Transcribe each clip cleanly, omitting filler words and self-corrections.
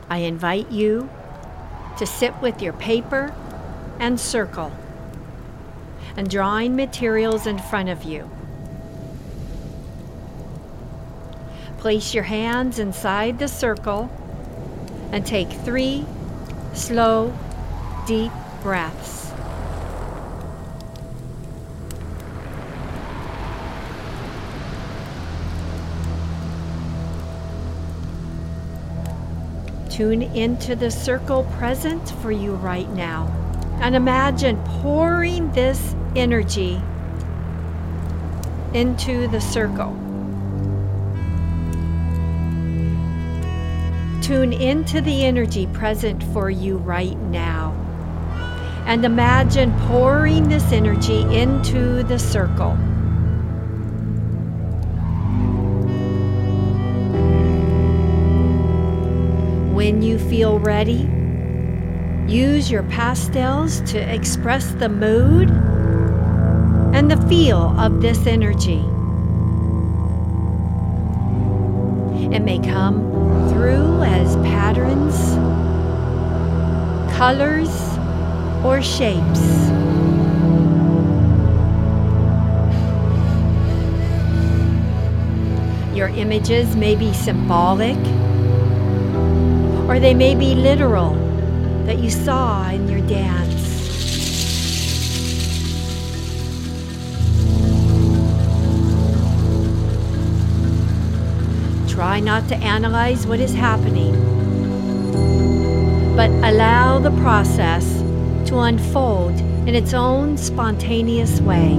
I invite you to sit with your paper and circle and drawing materials in front of you. Place your hands inside the circle and take 3 slow, deep breaths. Tune into the circle present for you right now and imagine pouring this energy into the circle. Tune into the energy present for you right now and imagine pouring this energy into the circle. When you feel ready, use your pastels to express the mood and the feel of this energy. It may come through as patterns, colors, or shapes. Your images may be symbolic, or they may be literal that you saw in your dance. Try not to analyze what is happening, but allow the process to unfold in its own spontaneous way.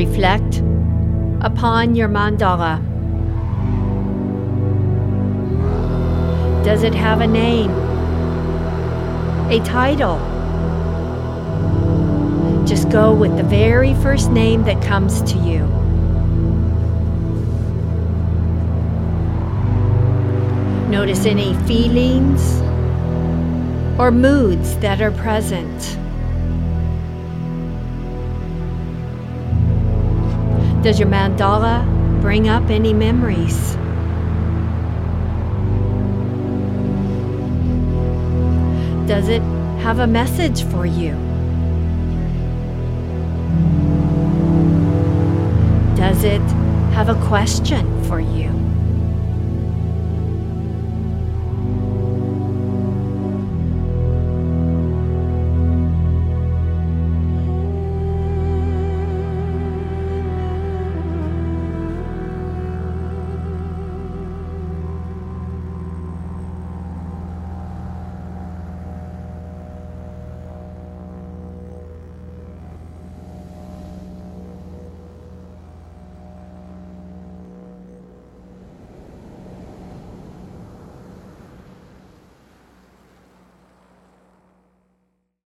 Reflect upon your mandala. Does it have a name? A title? Just go with the very first name that comes to you. Notice any feelings or moods that are present. Does your mandala bring up any memories? Does it have a message for you? Does it have a question for you?